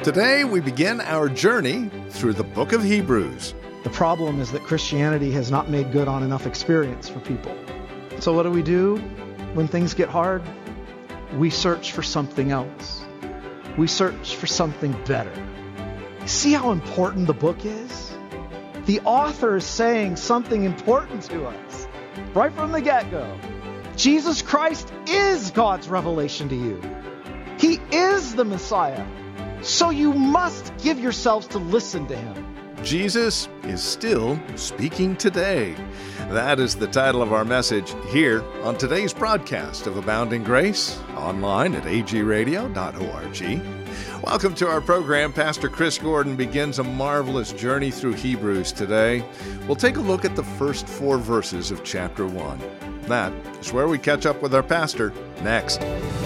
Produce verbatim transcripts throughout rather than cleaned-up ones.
Today we begin our journey through the book of Hebrews. The problem is that Christianity has not made good on enough experience for people. So what do we do when things get hard? We search for something else. We search for something better. See how important the book is? The author is saying something important to us right from the get-go. Jesus Christ is God's revelation to you. He is the Messiah. So you must give yourselves to listen to him. Jesus is still speaking today. That is the title of our message here on today's broadcast of Abounding Grace, online at a g radio dot org. Welcome to our program. Pastor Chris Gordon begins a marvelous journey through Hebrews today. We'll take a look at the first four verses of chapter one. That is where we catch up with our pastor next.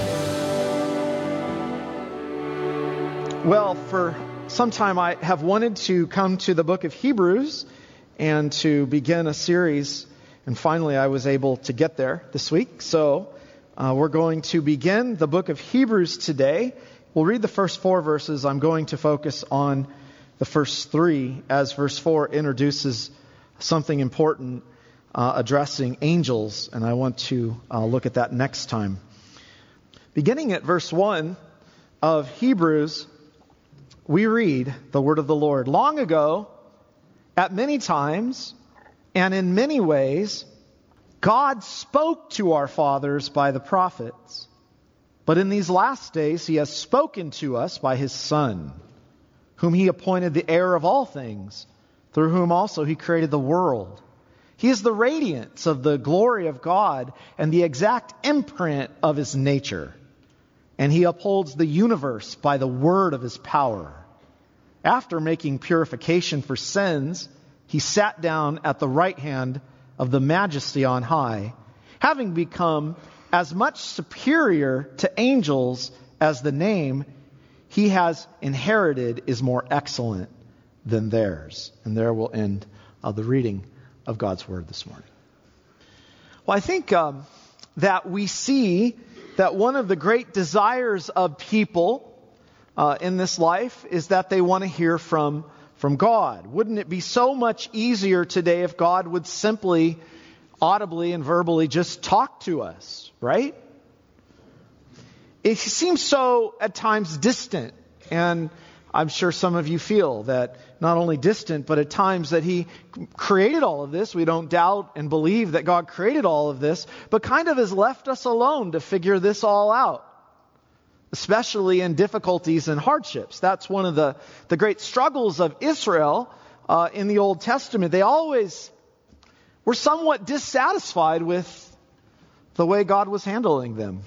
Well, for some time I have wanted to come to the book of Hebrews and to begin a series, and finally I was able to get there this week. So uh, we're going to begin the book of Hebrews today. We'll read the first four verses. I'm going to focus on the first three, as verse four introduces something important uh, addressing angels, and I want to uh, look at that next time. Beginning at verse one of Hebrews, we read the word of the Lord. Long ago, at many times, and in many ways, God spoke to our fathers by the prophets. But in these last days, he has spoken to us by his Son, whom he appointed the heir of all things, through whom also he created the world. He is the radiance of the glory of God and the exact imprint of his nature. And he upholds the universe by the word of his power. After making purification for sins, he sat down at the right hand of the Majesty on high, having become as much superior to angels as the name he has inherited is more excellent than theirs. And there will end uh, the reading of God's word this morning. Well, I think um, that we see that one of the great desires of people uh, in this life is that they want to hear from, from God. Wouldn't it be so much easier today if God would simply, audibly and verbally just talk to us, right? It seems so at times distant, and I'm sure some of you feel that not only distant, but at times that he created all of this. We don't doubt and believe that God created all of this, but kind of has left us alone to figure this all out, especially in difficulties and hardships. That's one of the, the great struggles of Israel uh, in the Old Testament. They always were somewhat dissatisfied with the way God was handling them.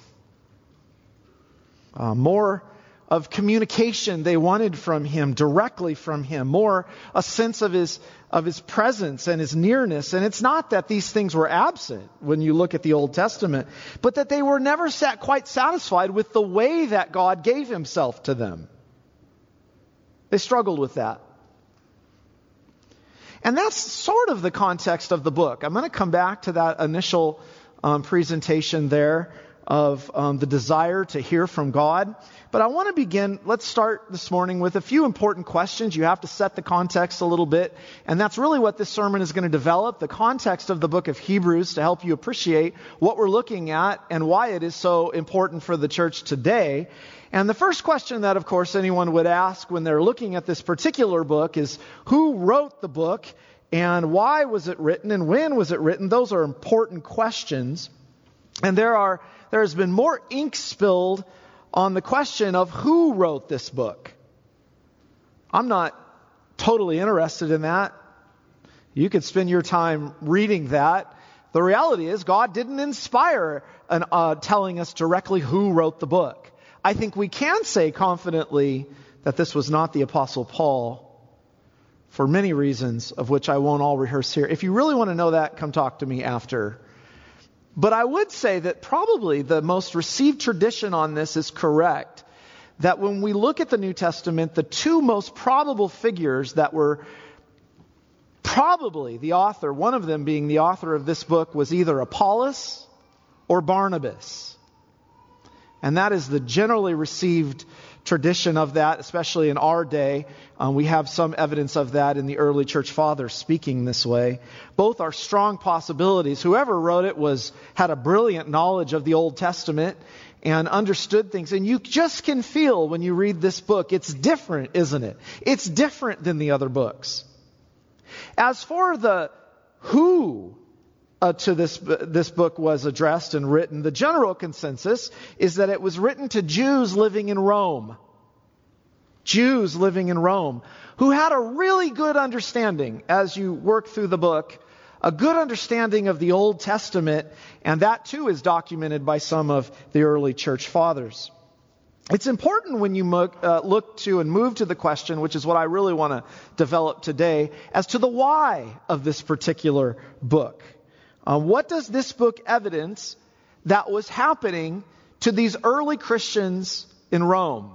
Uh, more of communication they wanted from him, directly from him, more a sense of his of his presence and his nearness. And it's not that these things were absent when you look at the Old Testament, but that they were never sat quite satisfied with the way that God gave himself to them. They struggled with that. And that's sort of the context of the book. I'm going to come back to that initial um, presentation there of um, the desire to hear from God. But I want to begin, let's start this morning with a few important questions. You have to set the context a little bit. And that's really what this sermon is going to develop, the context of the book of Hebrews, to help you appreciate what we're looking at and why it is so important for the church today. And the first question that, of course, anyone would ask when they're looking at this particular book is, who wrote the book and why was it written and when was it written? Those are important questions. And there are there has been more ink spilled on the question of who wrote this book. I'm not totally interested in that. You could spend your time reading that. The reality is God didn't inspire an, uh, telling us directly who wrote the book. I think we can say confidently that this was not the Apostle Paul for many reasons, of which I won't all rehearse here. If you really want to know that, come talk to me after. But I would say that probably the most received tradition on this is correct. That when we look at the New Testament, the two most probable figures that were probably the author, one of them being the author of this book, was either Apollos or Barnabas. And that is the generally received tradition of that, especially in our day. Um, we have some evidence of that in the early church fathers speaking this way. Both are strong possibilities. Whoever wrote it was had a brilliant knowledge of the Old Testament and understood things. And you just can feel when you read this book, it's different, isn't it? It's different than the other books. As for the who uh, to this this book was addressed and written, the general consensus is that it was written to Jews living in Rome. Jews living in Rome who had a really good understanding, as you work through the book, a good understanding of the Old Testament, and that too is documented by some of the early church fathers. It's important when you mo- uh, look to and move to the question, which is what I really want to develop today, as to the why of this particular book. Uh, what does this book evidence that was happening to these early Christians in Rome?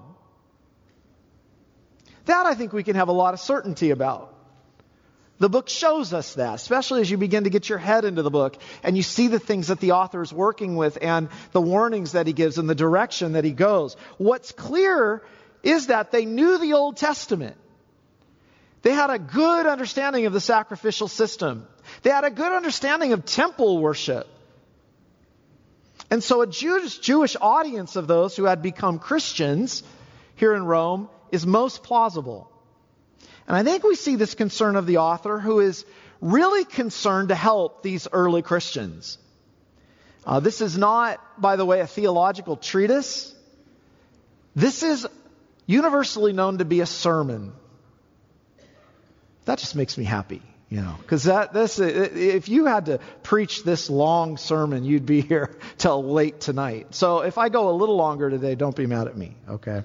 That I think we can have a lot of certainty about. The book shows us that, especially as you begin to get your head into the book and you see the things that the author is working with and the warnings that he gives and the direction that he goes. What's clear is that they knew the Old Testament. They had a good understanding of the sacrificial system. They had a good understanding of temple worship. And so a Jewish, Jewish audience of those who had become Christians here in Rome is most plausible. And I think we see this concern of the author, who is really concerned to help these early Christians. Uh, this is not, by the way, a theological treatise. This is universally known to be a sermon. That just makes me happy, you know, because that this if you had to preach this long sermon, you'd be here till late tonight. So if I go a little longer today, don't be mad at me, okay?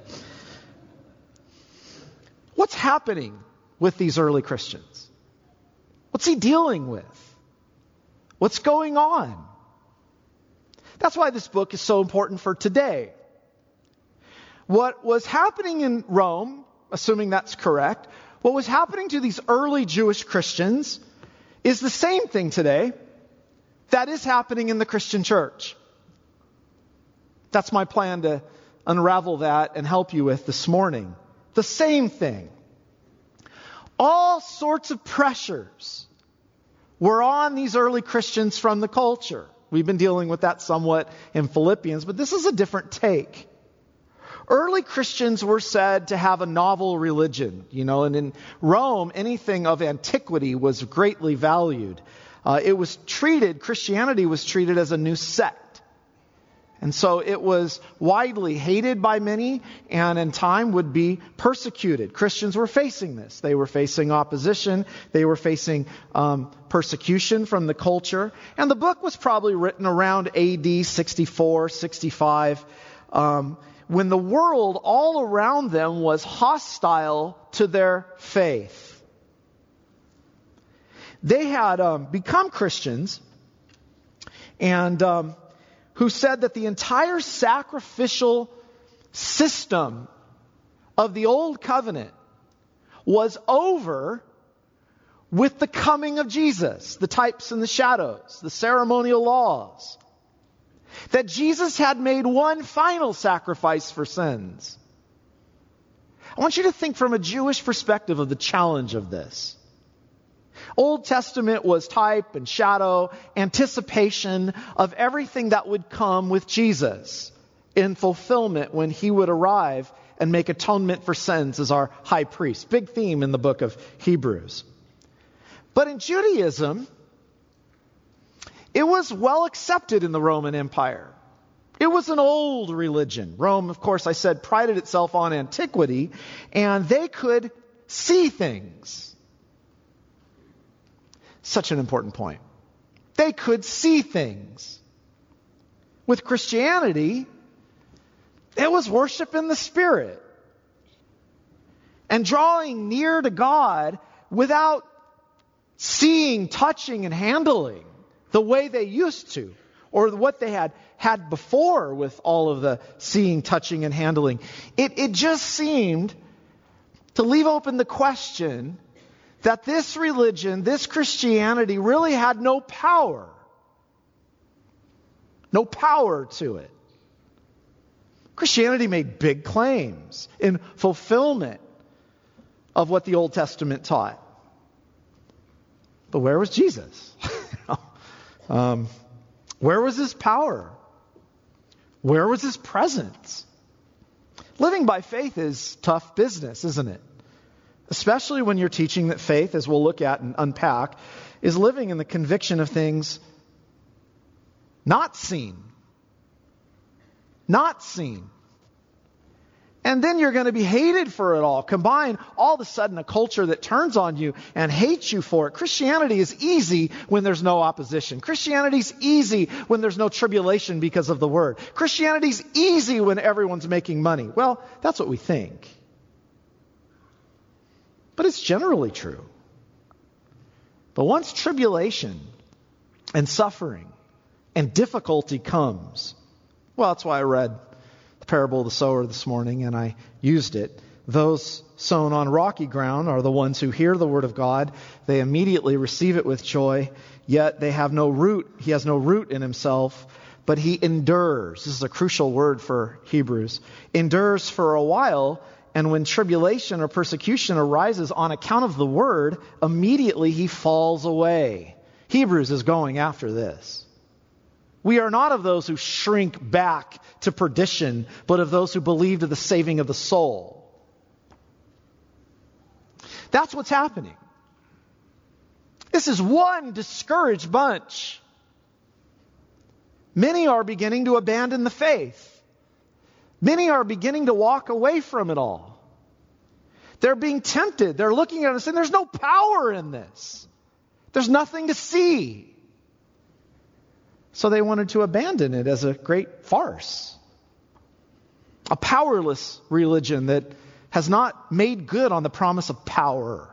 What's happening with these early Christians? What's he dealing with? What's going on? That's why this book is so important for today. What was happening in Rome, assuming that's correct, what was happening to these early Jewish Christians is the same thing today that is happening in the Christian church. That's my plan to unravel that and help you with this morning. The same thing. All sorts of pressures were on these early Christians from the culture. We've been dealing with that somewhat in Philippians, but this is a different take. Early Christians were said to have a novel religion, you know, and in Rome, anything of antiquity was greatly valued. Uh, it was treated, Christianity was treated as a new sect. And so it was widely hated by many and in time would be persecuted. Christians were facing this. They were facing opposition. They were facing um, persecution from the culture. And the book was probably written around A D sixty-four, sixty-five, um, when the world all around them was hostile to their faith. They had um, become Christians and Um, who said that the entire sacrificial system of the old covenant was over with the coming of Jesus, the types and the shadows, the ceremonial laws. That Jesus had made one final sacrifice for sins. I want you to think from a Jewish perspective of the challenge of this. Old Testament was type and shadow, anticipation of everything that would come with Jesus in fulfillment when he would arrive and make atonement for sins as our high priest. Big theme in the book of Hebrews. But in Judaism, it was well accepted in the Roman Empire. It was an old religion. Rome, of course, I said, prided itself on antiquity, and they could see things. Such an important point. They could see things. With Christianity, it was worship in the Spirit. And drawing near to God without seeing, touching, and handling the way they used to. Or what they had had before with all of the seeing, touching, and handling. It, it just seemed to leave open the question that this religion, this Christianity, really had no power. No power to it. Christianity made big claims in fulfillment of what the Old Testament taught. But where was Jesus? um, where was his power? Where was his presence? Living by faith is tough business, isn't it? Especially when you're teaching that faith, as we'll look at and unpack, is living in the conviction of things not seen. Not seen. And then you're going to be hated for it all. Combine all of a sudden a culture that turns on you and hates you for it. Christianity is easy when there's no opposition. Christianity is easy when there's no tribulation because of the word. Christianity is easy when everyone's making money. Well, that's what we think. But it's generally true. But once tribulation and suffering and difficulty comes, well, that's why I read the parable of the sower this morning, and I used it. Those sown on rocky ground are the ones who hear the word of God. They immediately receive it with joy, yet they have no root. He has no root in himself, but he endures. This is a crucial word for Hebrews. Endures for a while, and when tribulation or persecution arises on account of the word, immediately he falls away. Hebrews is going after this. We are not of those who shrink back to perdition, but of those who believe to the saving of the soul. That's what's happening. This is one discouraged bunch. Many are beginning to abandon the faith. Many are beginning to walk away from it all. They're being tempted. They're looking at us and there's no power in this. There's nothing to see. So they wanted to abandon it as a great farce. A powerless religion that has not made good on the promise of power.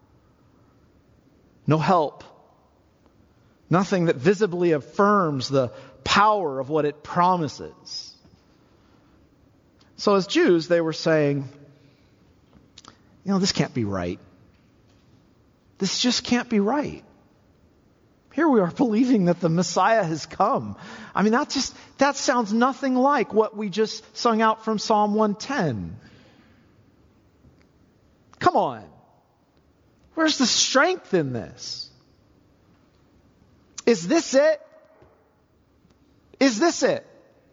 No help. Nothing that visibly affirms the power of what it promises. So as Jews, they were saying, you know, this can't be right. This just can't be right. Here we are believing that the Messiah has come. I mean, that just, that sounds nothing like what we just sung out from Psalm one ten. Come on. Where's the strength in this? Is this it? Is this it?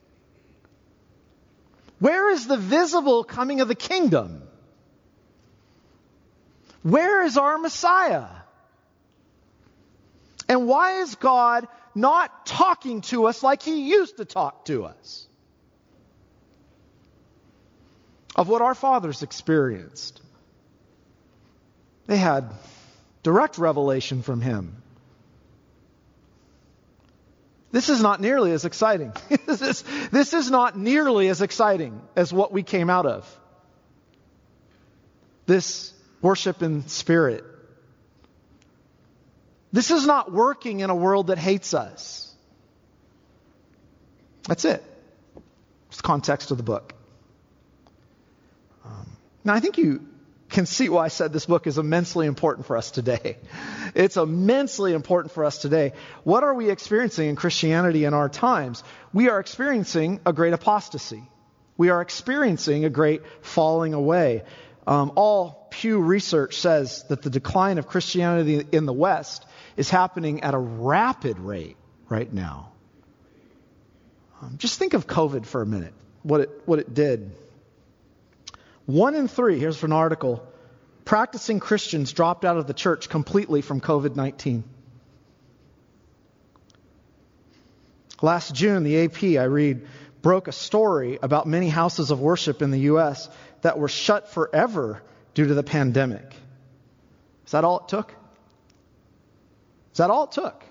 Where is the visible coming of the kingdom? Where is our Messiah? And why is God not talking to us like he used to talk to us? Of what our fathers experienced. They had direct revelation from him. This is not nearly as exciting. this, is, this is not nearly as exciting as what we came out of. This worship in spirit. This is not working in a world that hates us. That's it. It's the context of the book. Um, now, I think you can see why I said this book is immensely important for us today. It's immensely important for us today. What are we experiencing in Christianity in our times? We are experiencing a great apostasy. We are experiencing a great falling away. Um, all Pew Research says that the decline of Christianity in the West is happening at a rapid rate right now. Um, just think of COVID for a minute, what it what it did. One in three, here's an article, practicing Christians dropped out of the church completely from covid nineteen. Last June, the A P, I read, broke a story about many houses of worship in the U S that were shut forever due to the pandemic. Is that all it took? Is that all it took?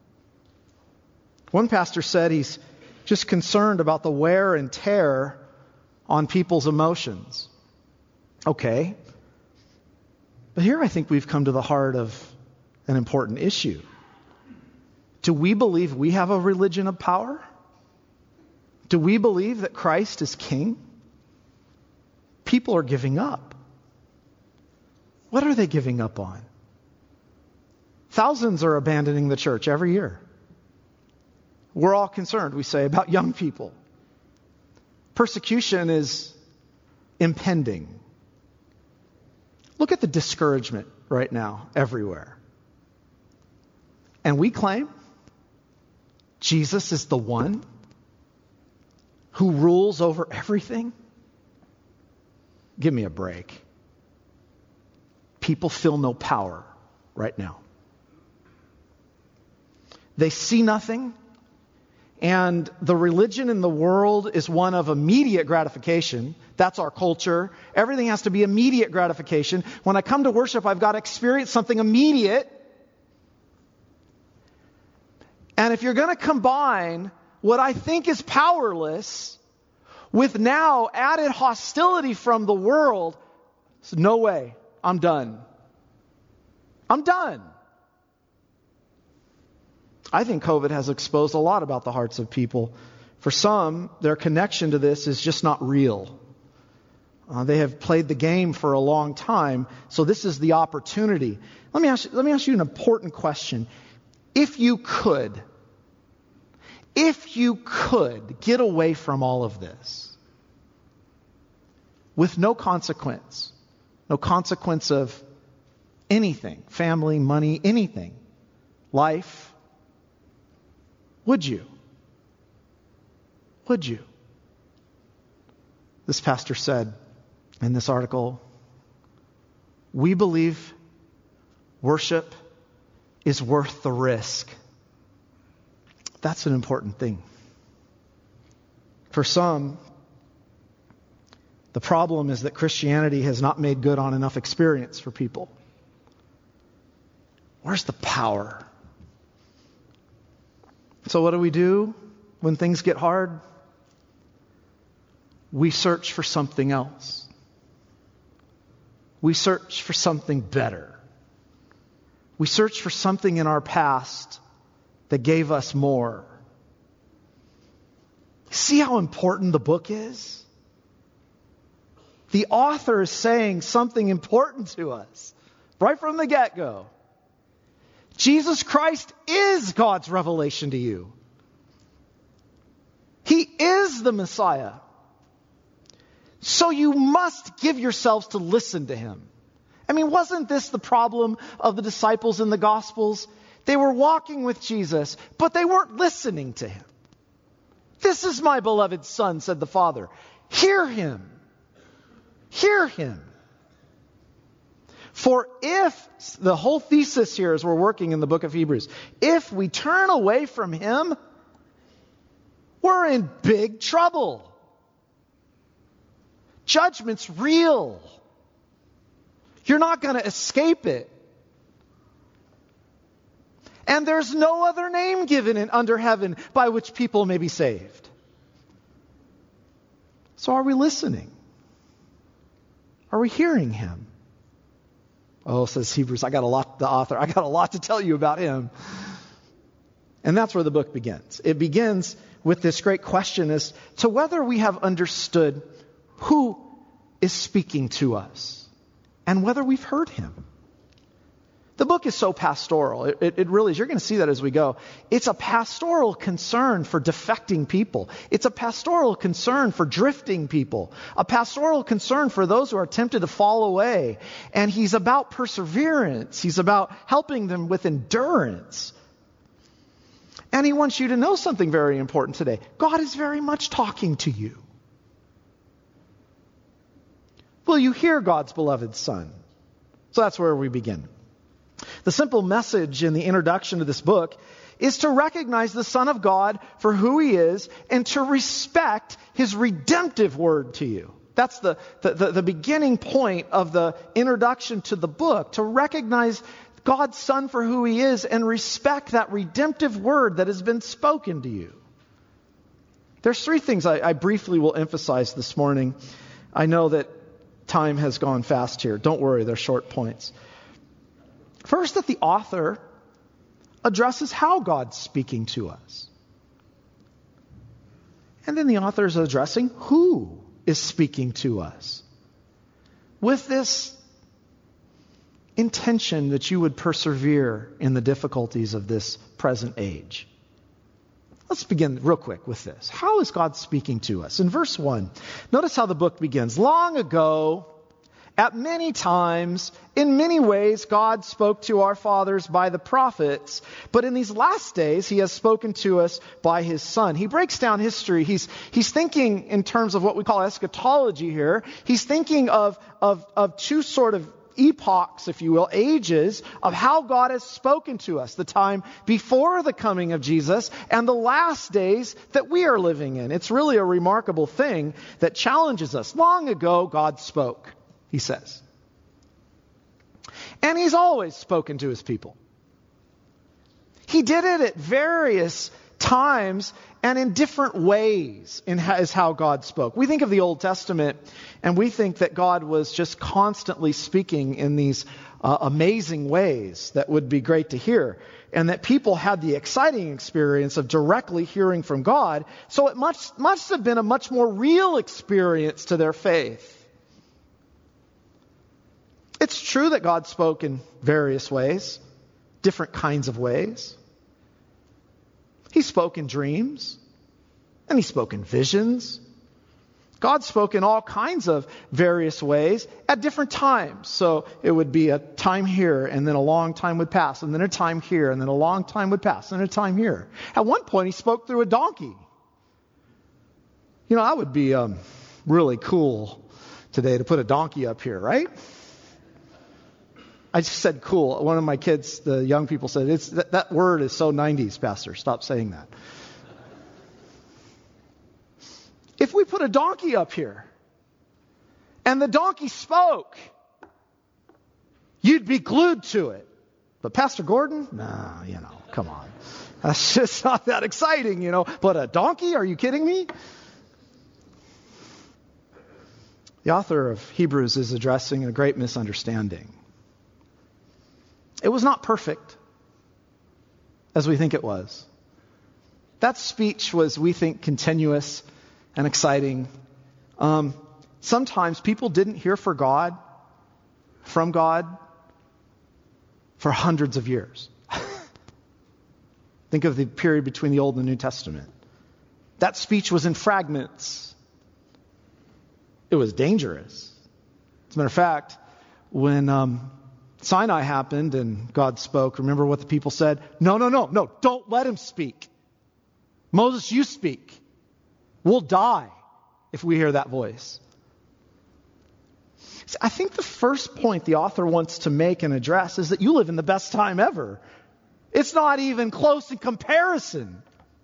One pastor said he's just concerned about the wear and tear on people's emotions. Okay. But here I think we've come to the heart of an important issue. Do we believe we have a religion of power? Do we believe that Christ is king? People are giving up. What are they giving up on? Thousands are abandoning the church every year. We're all concerned, we say, about young people. Persecution is impending. Look at the discouragement right now everywhere. And we claim Jesus is the one who rules over everything? Give me a break. People feel no power right now. They see nothing. And the religion in the world is one of immediate gratification. That's our culture. Everything has to be immediate gratification. When I come to worship, I've got to experience something immediate. And if you're going to combine what I think is powerless with now added hostility from the world, so no way, I'm done. I'm done. I think COVID has exposed a lot about the hearts of people. For some, their connection to this is just not real. Uh, they have played the game for a long time, so this is the opportunity. Let me ask you, let me ask you an important question. If you could, if you could get away from all of this with no consequence, no consequence of anything, family, money, anything, life, would you? Would you? This pastor said in this article, we believe worship is worth the risk. That's an important thing. For some, the problem is that Christianity has not made good on enough experience for people. Where's the power? So what do we do when things get hard? We search for something else. We search for something better. We search for something in our past that gave us more. See how important the book is? The author is saying something important to us right from the get-go. Jesus Christ is God's revelation to you. He is the Messiah. So you must give yourselves to listen to Him. I mean, wasn't this the problem of the disciples in the Gospels? They were walking with Jesus, but they weren't listening to Him. This is my beloved Son, said the Father. Hear Him. Hear Him. For if, the whole thesis here as we're working in the book of Hebrews, if we turn away from Him, we're in big trouble. Judgment's real. You're not going to escape it. And there's no other name given in under heaven by which people may be saved. So are we listening? Are we hearing Him? Oh, says Hebrews, I got a lot, the author, I got a lot to tell you about him. And that's where the book begins. It begins with this great question as to whether we have understood who is speaking to us and whether we've heard Him. The book is so pastoral. It, it, it really is. You're going to see that as we go. It's a pastoral concern for defecting people. It's a pastoral concern for drifting people. A pastoral concern for those who are tempted to fall away. And he's about perseverance. He's about helping them with endurance. And he wants you to know something very important today. God is very much talking to you. Will you hear God's beloved Son? So that's where we begin. The simple message in the introduction to this book is to recognize the Son of God for who He is and to respect His redemptive word to you. That's the, the, the, the beginning point of the introduction to the book, to recognize God's Son for who He is and respect that redemptive word that has been spoken to you. There's three things I, I briefly will emphasize this morning. I know that time has gone fast here. Don't worry, they're short points. First, that the author addresses how God's speaking to us. And then the author is addressing who is speaking to us. With this intention that you would persevere in the difficulties of this present age. Let's begin real quick with this. How is God speaking to us? In verse one, notice how the book begins. Long ago, at many times, in many ways, God spoke to our fathers by the prophets, but in these last days, he has spoken to us by his Son. He breaks down history. He's, he's thinking in terms of what we call eschatology here. He's thinking of, of, of two sort of epochs, if you will, ages of how God has spoken to us, the time before the coming of Jesus and the last days that we are living in. It's really a remarkable thing that challenges us. Long ago, God spoke, he says. And he's always spoken to his people. He did it at various times and in different ways in how, is how God spoke. We think of the Old Testament and we think that God was just constantly speaking in these uh, amazing ways that would be great to hear, and that people had the exciting experience of directly hearing from God. So it must, must have been a much more real experience to their faith. It's true that God spoke in various ways, different kinds of ways. He spoke in dreams, and he spoke in visions. God spoke in all kinds of various ways at different times. So it would be a time here, and then a long time would pass, and then a time here, and then a long time would pass, and a time here. At one point, he spoke through a donkey. You know, that would be um, really cool today to put a donkey up here, right? I just said cool. One of my kids, the young people, said, "It's that, that word is so nineties, Pastor. Stop saying that." If we put a donkey up here and the donkey spoke, you'd be glued to it. But Pastor Gordon? Nah, you know, come on. That's just not that exciting, you know. But a donkey? Are you kidding me? The author of Hebrews is addressing a great misunderstanding. It was not perfect as we think it was. That speech was, we think, continuous and exciting. Um, sometimes people didn't hear for God, from God, for hundreds of years. Think of the period between the Old and the New Testament. That speech was in fragments. It was dangerous. As a matter of fact, when um, Sinai happened and God spoke, remember what the people said? No, no, no, no, don't let him speak. Moses, you speak. We'll die if we hear that voice. See, I think the first point the author wants to make and address is that you live in the best time ever. It's not even close in comparison.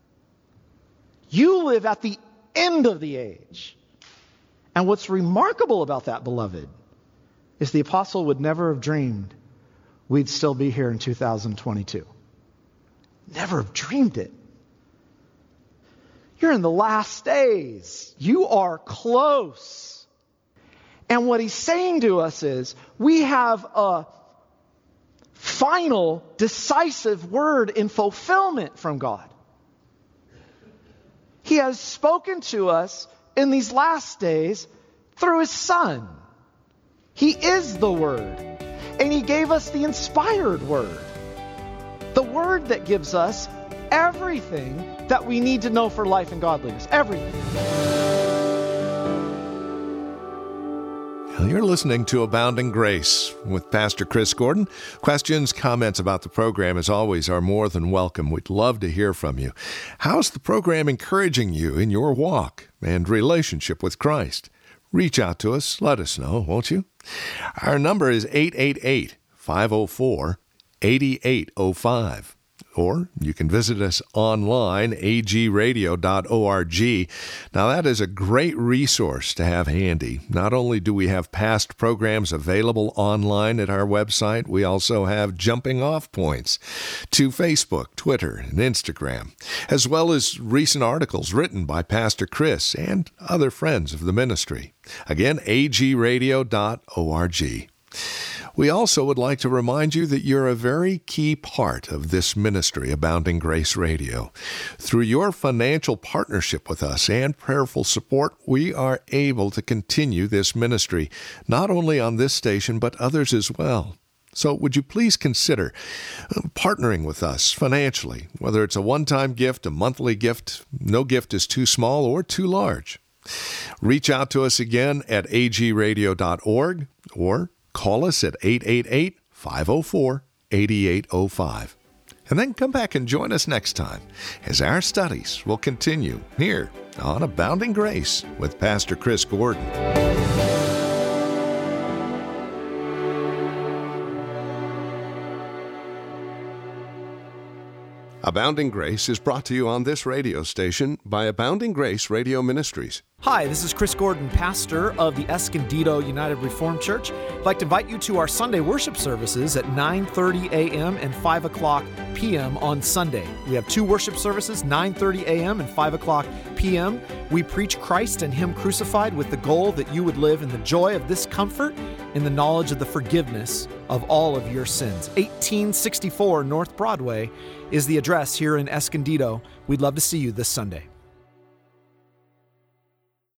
You live at the end of the age. And what's remarkable about that, beloved, is the apostle would never have dreamed we'd still be here in two thousand twenty-two. Never have dreamed it. You're in the last days. You are close. And what he's saying to us is, we have a final, decisive word in fulfillment from God. He has spoken to us in these last days through his Son. He is the Word. And he gave us the inspired Word. The Word that gives us everything that we need to know for life and godliness. Everything. You're listening to Abounding Grace with Pastor Chris Gordon. Questions, comments about the program, as always, are more than welcome. We'd love to hear from you. How's the program encouraging you in your walk and relationship with Christ? Reach out to us. Let us know, won't you? Our number is eight eight eight, five oh four, eight eight oh five. Or you can visit us online, a g radio dot org. Now, that is a great resource to have handy. Not only do we have past programs available online at our website, we also have jumping off points to Facebook, Twitter, and Instagram, as well as recent articles written by Pastor Chris and other friends of the ministry. Again, a g radio dot org. We also would like to remind you that you're a very key part of this ministry, Abounding Grace Radio. Through your financial partnership with us and prayerful support, we are able to continue this ministry, not only on this station, but others as well. So would you please consider partnering with us financially, whether it's a one-time gift, a monthly gift. No gift is too small or too large. Reach out to us again at a g radio dot org or call us at eight eight eight, five oh four, eight eight oh five. And then come back and join us next time as our studies will continue here on Abounding Grace with Pastor Chris Gordon. Abounding Grace is brought to you on this radio station by Abounding Grace Radio Ministries. Hi, this is Chris Gordon, pastor of the Escondido United Reformed Church. I'd like to invite you to our Sunday worship services at nine thirty a.m. and five o'clock p.m. on Sunday. We have two worship services, nine thirty a.m. and five o'clock p.m. We preach Christ and Him crucified with the goal that you would live in the joy of this comfort, in the knowledge of the forgiveness of all of your sins. eighteen sixty-four North Broadway is the address here in Escondido. We'd love to see you this Sunday.